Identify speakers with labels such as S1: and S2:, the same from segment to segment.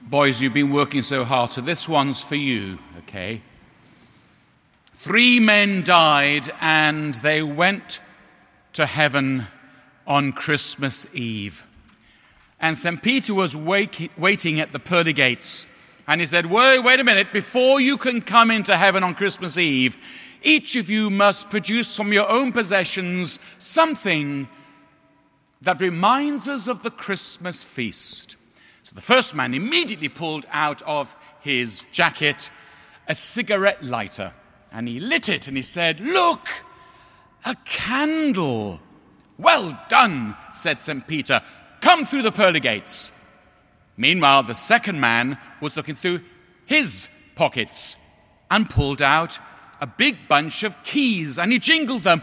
S1: Boys, you've been working so hard, so this one's for you, okay? 3 men died and they went to heaven on Christmas Eve. And St. Peter was waiting at the pearly gates. And he said, wait a minute, before you can come into heaven on Christmas Eve, each of you must produce from your own possessions something that reminds us of the Christmas feast. So the first man immediately pulled out of his jacket a cigarette lighter, and he lit it, and he said, "Look, a candle." "Well done," said St. Peter. "Come through the pearly gates." Meanwhile, the second man was looking through his pockets and pulled out a big bunch of keys, and he jingled them.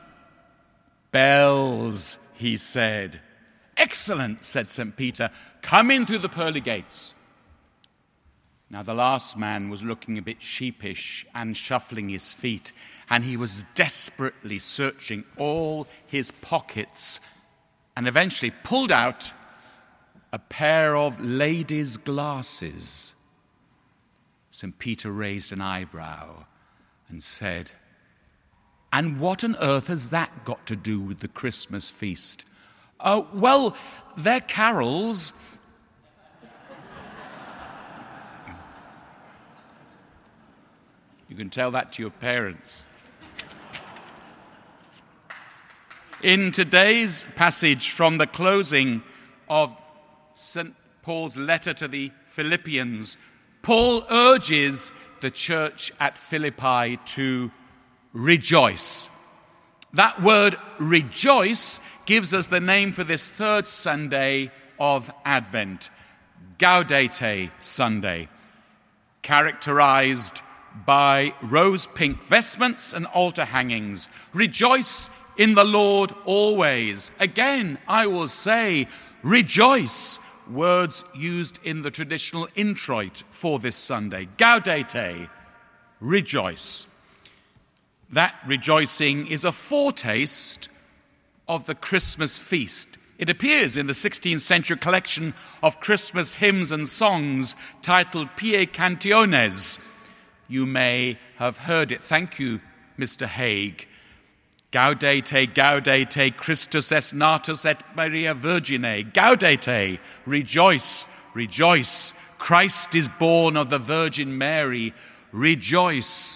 S1: "Bells," he said. "Excellent," said St. Peter. "Come in through the pearly gates." Now the last man was looking a bit sheepish and shuffling his feet, and he was desperately searching all his pockets and eventually pulled out a pair of ladies' glasses. St. Peter raised an eyebrow and said, "And what on earth has that got to do with the Christmas feast?" "Well, they're carols." You can tell that to your parents. In today's passage from the closing of St. Paul's letter to the Philippians, Paul urges the church at Philippi to rejoice. That word rejoice gives us the name for this third Sunday of Advent, Gaudete Sunday, characterized by rose-pink vestments and altar hangings. Rejoice in the Lord always. Again, I will say, rejoice, words used in the traditional introit for this Sunday. Gaudete, rejoice. That rejoicing is a foretaste of the Christmas feast. It appears in the 16th century collection of Christmas hymns and songs titled Pie Cantiones. You may have heard it. Thank you, Mr. Haig. Gaudete, gaudete, Christus est natus et Maria Virgine. Gaudete, rejoice, rejoice. Christ is born of the Virgin Mary. Rejoice.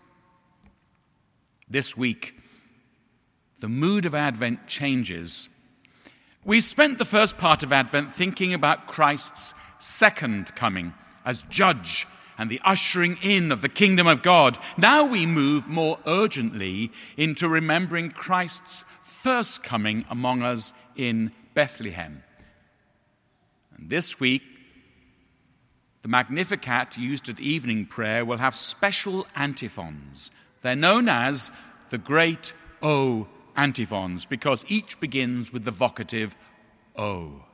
S1: This week, the mood of Advent changes. We spent the first part of Advent thinking about Christ's second coming as judge and the ushering in of the kingdom of God. Now we move more urgently into remembering Christ's first coming among us in Bethlehem. And this week, the Magnificat used at evening prayer will have special antiphons. They're known as the Great O antiphons because each begins with the vocative O.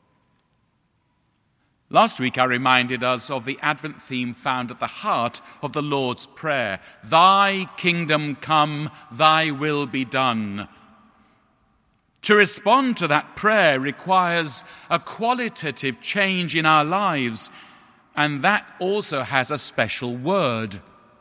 S1: Last week I reminded us of the Advent theme found at the heart of the Lord's Prayer. Thy kingdom come, thy will be done. To respond to that prayer requires a qualitative change in our lives, and that also has a special word: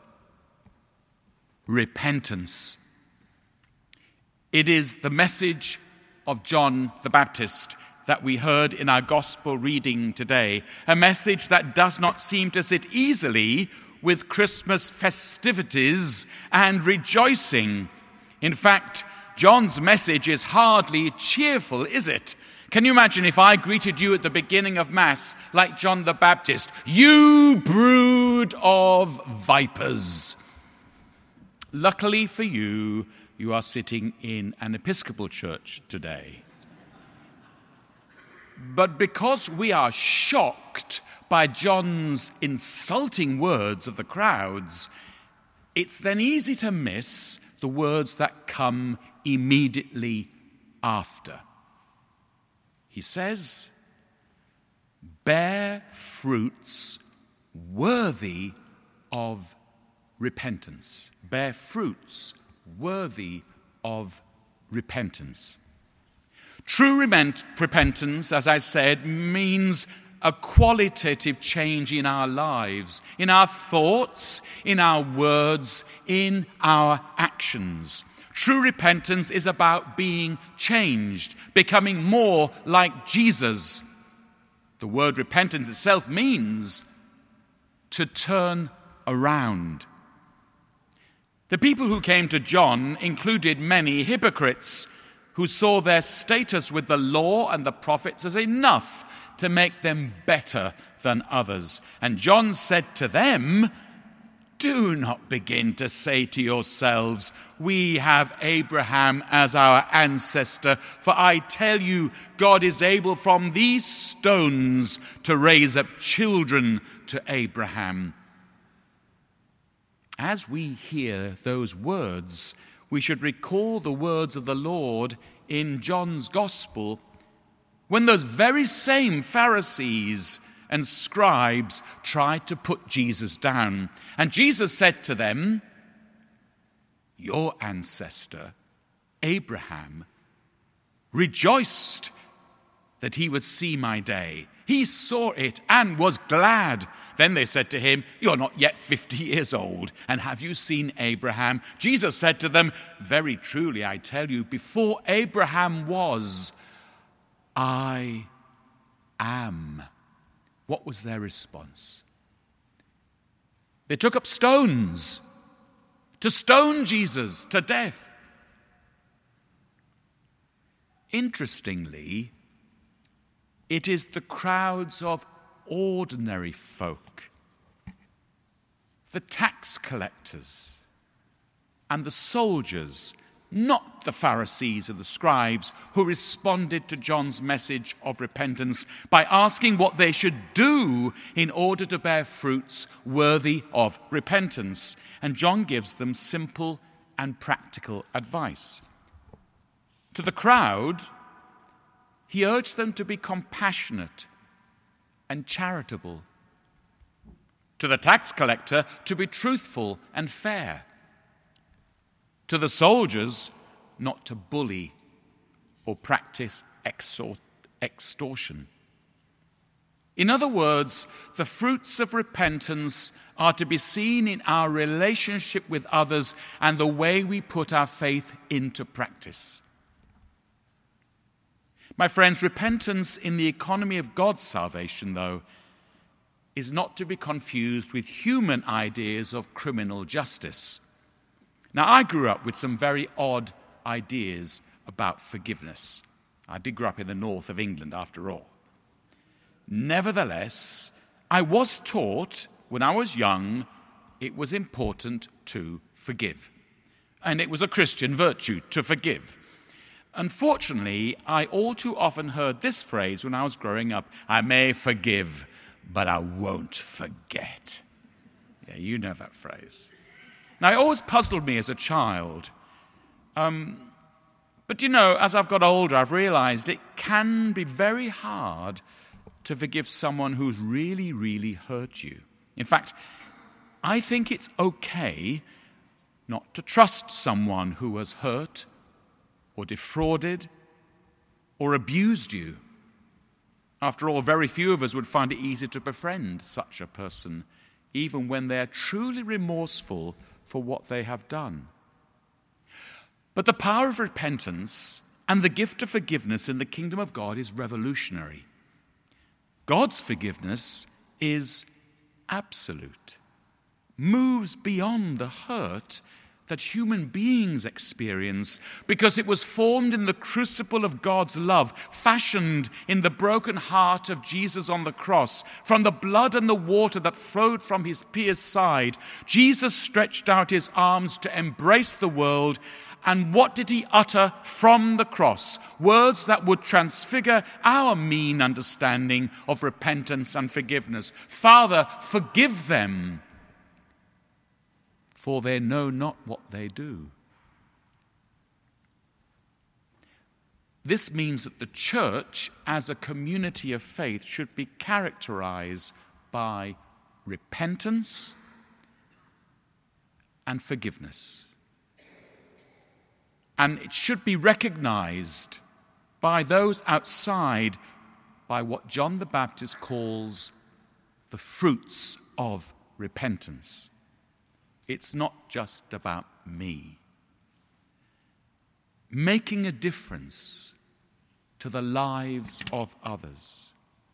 S1: repentance. It is the message of John the Baptist that we heard in our gospel reading today, a message that does not seem to sit easily with Christmas festivities and rejoicing. In fact, John's message is hardly cheerful, is it? Can you imagine if I greeted you at the beginning of Mass like John the Baptist? "You brood of vipers." Luckily for you, you are sitting in an Episcopal church today. But because we are shocked by John's insulting words of the crowds, it's then easy to miss the words that come immediately after. He says, "Bear fruits worthy of repentance." Bear fruits worthy of repentance. True repentance, as I said, means a qualitative change in our lives, in our thoughts, in our words, in our actions. True repentance is about being changed, becoming more like Jesus. The word repentance itself means to turn around. The people who came to John included many hypocrites who saw their status with the law and the prophets as enough to make them better than others. And John said to them, "Do not begin to say to yourselves, 'We have Abraham as our ancestor,' for I tell you, God is able from these stones to raise up children to Abraham." As we hear those words, we should recall the words of the Lord in John's Gospel, when those very same Pharisees and scribes tried to put Jesus down. And Jesus said to them, "Your ancestor, Abraham, rejoiced that he would see my day. He saw it and was glad." Then they said to him, "You're not yet 50 years old, and have you seen Abraham?" Jesus said to them, "Very truly I tell you, before Abraham was, I am." What was their response? They took up stones to stone Jesus to death. Interestingly, it is the crowds of ordinary folk, the tax collectors and the soldiers, not the Pharisees and the scribes, who responded to John's message of repentance by asking what they should do in order to bear fruits worthy of repentance. And John gives them simple and practical advice. To the crowd, he urged them to be compassionate and charitable. To the tax collector, to be truthful and fair. To the soldiers, not to bully or practice extortion. In other words, the fruits of repentance are to be seen in our relationship with others and the way we put our faith into practice. My friends, repentance in the economy of God's salvation, though, is not to be confused with human ideas of criminal justice. Now, I grew up with some very odd ideas about forgiveness. I did grow up in the north of England, after all. Nevertheless, I was taught when I was young it was important to forgive. And it was a Christian virtue to forgive. Unfortunately, I all too often heard this phrase when I was growing up: "I may forgive, but I won't forget." Yeah, you know that phrase. Now, it always puzzled me as a child. But you know, as I've got older, I've realized it can be very hard to forgive someone who's really, really hurt you. In fact, I think it's okay not to trust someone who has hurt or defrauded or abused you. After all, very few of us would find it easy to befriend such a person, even when they are truly remorseful for what they have done. But the power of repentance and the gift of forgiveness in the kingdom of God is revolutionary. God's forgiveness is absolute, moves beyond the hurt that human beings experience, because it was formed in the crucible of God's love, fashioned in the broken heart of Jesus on the cross. From the blood and the water that flowed from his pierced side, Jesus stretched out his arms to embrace the world. And what did he utter from the cross? Words that would transfigure our mean understanding of repentance and forgiveness. "Father, forgive them, for they know not what they do." This means that the church, as a community of faith, should be characterized by repentance and forgiveness. And it should be recognized by those outside by what John the Baptist calls the fruits of repentance. It's not just about me. Making a difference to the lives of others.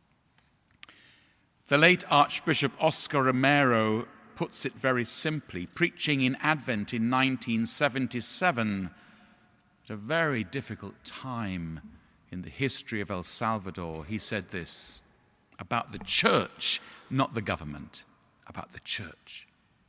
S1: The late Archbishop Oscar Romero puts it very simply, preaching in Advent in 1977, at a very difficult time in the history of El Salvador. He said this about the church, not the government, about the church.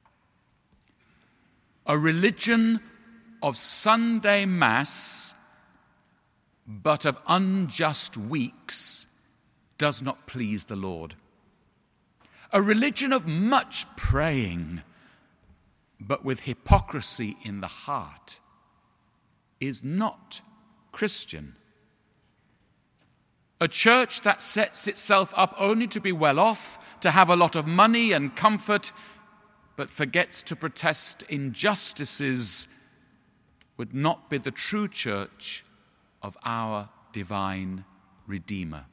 S1: A religion of Sunday Mass, but of unjust weeks, does not please the Lord. A religion of much praying, but with hypocrisy in the heart, is not Christian. A church that sets itself up only to be well off, to have a lot of money and comfort, but forgets to protest injustices, would not be the true church of our divine Redeemer.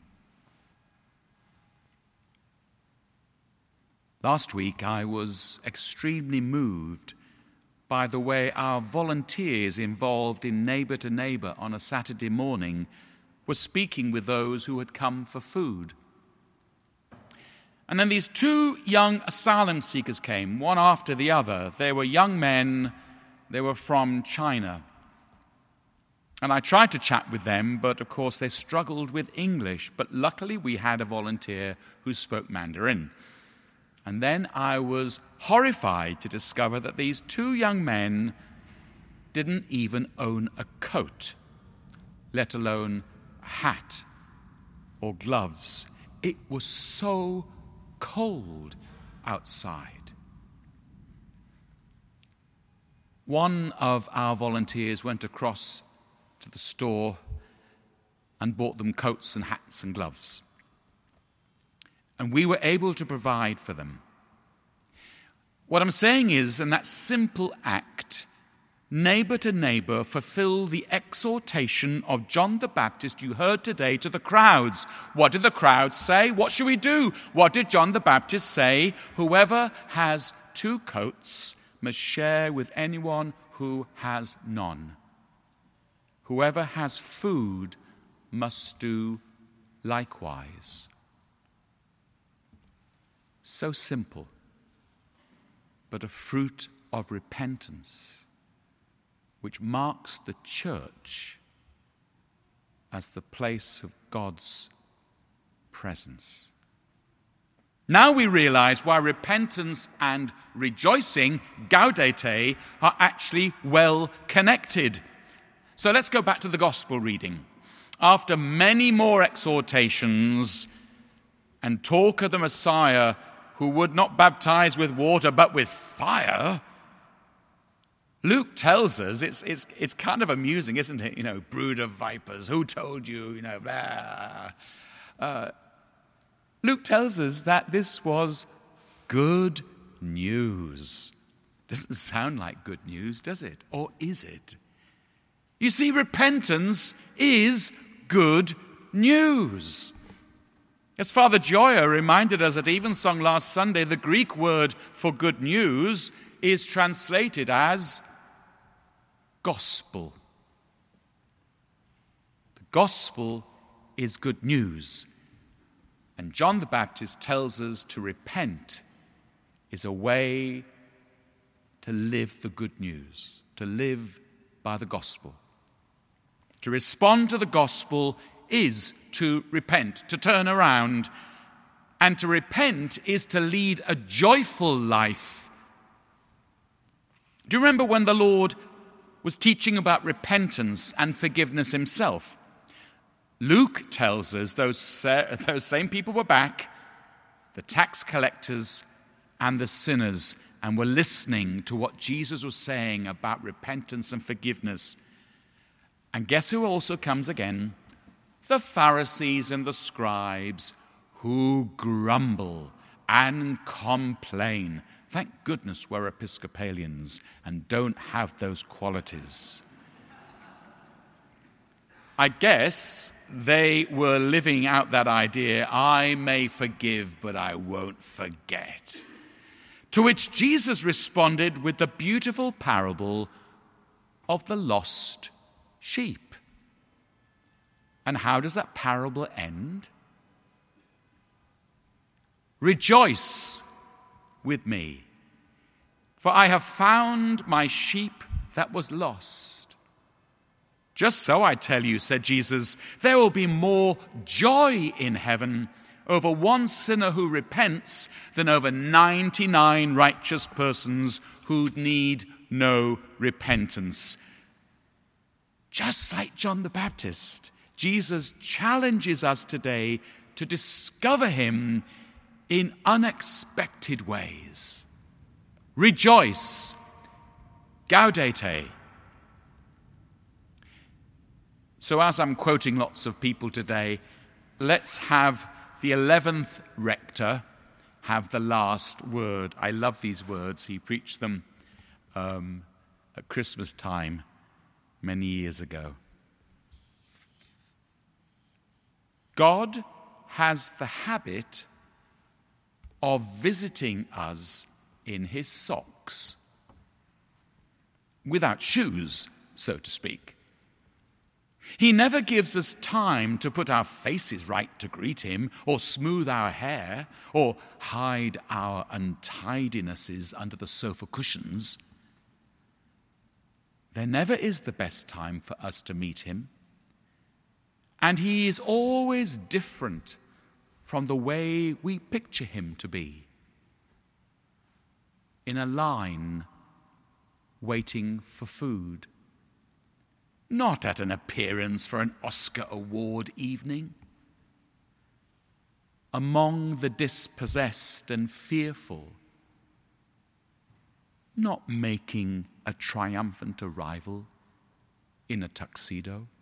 S1: Last week I was extremely moved by the way our volunteers involved in Neighbour to Neighbour on a Saturday morning were speaking with those who had come for food. And then these two young asylum seekers came, one after the other. They were young men, they were from China. And I tried to chat with them, but of course they struggled with English. But luckily we had a volunteer who spoke Mandarin. And then I was horrified to discover that these two young men didn't even own a coat, let alone a hat or gloves. It was so cold outside. One of our volunteers went across to the store and bought them coats and hats and gloves. And we were able to provide for them. What I'm saying is, in that simple act, Neighbour to Neighbour fulfill the exhortation of John the Baptist you heard today to the crowds. What did the crowds say? What should we do? What did John the Baptist say? Whoever has two coats must share with anyone who has none. Whoever has food must do likewise. So simple, but a fruit of repentance, which marks the church as the place of God's presence. Now we realize why repentance and rejoicing, gaudete, are actually well connected. So let's go back to the gospel reading. After many more exhortations and talk of the Messiah who would not baptize with water but with fire, Luke tells us, it's kind of amusing, isn't it? Brood of vipers, who told you, blah. Luke tells us that this was good news. Doesn't sound like good news, does it? Or is it? You see, repentance is good news. As Father Joya reminded us at Evensong last Sunday, the Greek word for good news is translated as gospel. The gospel is good news. And John the Baptist tells us to repent is a way to live the good news, to live by the gospel. To respond to the gospel is to repent, to turn around. And to repent is to lead a joyful life. Do you remember when the Lord was teaching about repentance and forgiveness himself? Luke tells us those same people were back, the tax collectors and the sinners, and were listening to what Jesus was saying about repentance and forgiveness. And guess who also comes again? The Pharisees and the scribes, who grumble and complain. Thank goodness we're Episcopalians and don't have those qualities. I guess they were living out that idea, I may forgive, but I won't forget. To which Jesus responded with the beautiful parable of the lost sheep. And how does that parable end? Rejoice with me, for I have found my sheep that was lost. Just so, I tell you, said Jesus, there will be more joy in heaven over one sinner who repents than over 99 righteous persons who need no repentance. Just like John the Baptist, Jesus challenges us today to discover him in unexpected ways. Rejoice, gaudete. So as I'm quoting lots of people today, let's have the 11th rector have the last word. I love these words. He preached them at Christmas time many years ago. God has the habit of visiting us in his socks, without shoes, so to speak. He never gives us time to put our faces right to greet him, or smooth our hair, or hide our untidinesses under the sofa cushions. There never is the best time for us to meet him, and he is always different from the way we picture him to be. In a line, waiting for food. Not at an appearance for an Oscar award evening. Among the dispossessed and fearful. Not making a triumphant arrival in a tuxedo.